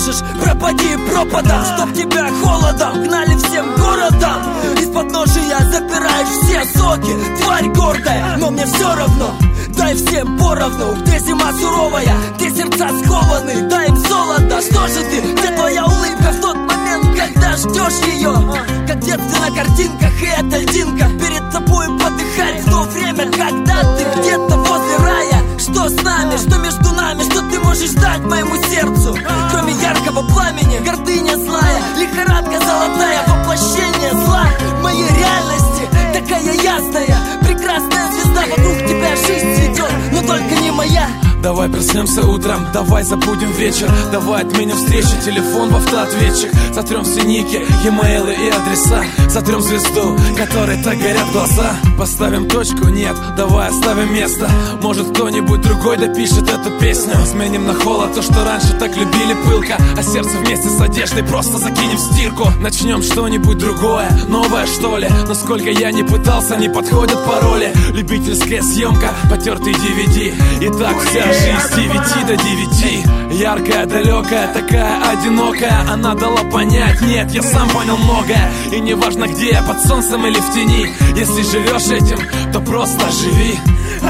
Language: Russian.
слышишь, пропади пропадом, чтоб тебя холодом гнали всем городом. Из-под подножия запираешь все соки, тварь гордая, но мне все равно. Дай всем поровну, где зима суровая, где сердца скованы, дай им золото. Что же ты, где твоя улыбка в тот момент, когда ждешь ее? Как в детстве на картинках, и эта льдинка перед тобой подыхает в то время, когда ты где-то возле рая. Что с нами, что между нами, что ты можешь дать моему сердцу? Кроме яркого пламени, гордыня злая, лихорадка золотая, воплощение зла в моей реальности, такая ясная, прекрасная звезда, вокруг тебя жизнь цветет, но только не моя. Давай проснемся утром, давай забудем вечер, давай отменим встречи, телефон в автоответчик. Сотрем все ники, e-mailы и адреса, сотрем звезду, которой так горят глаза. Поставим точку, нет, давай оставим место. Может кто-нибудь другой допишет эту песню. Сменим на холод то, что раньше так любили пылко, а сердце вместе с одеждой просто закинем в стирку. Начнем что-нибудь другое, новое что ли. Но сколько я не пытался, не подходят пароли. Любительская съемка, потертый DVD. И так вся жизнь с 9 до 9. Яркая, далекая, такая одинокая. Она дала понять, нет, я сам понял многое. И не важно где, под солнцем или в тени. Если живешь этим, то просто живи.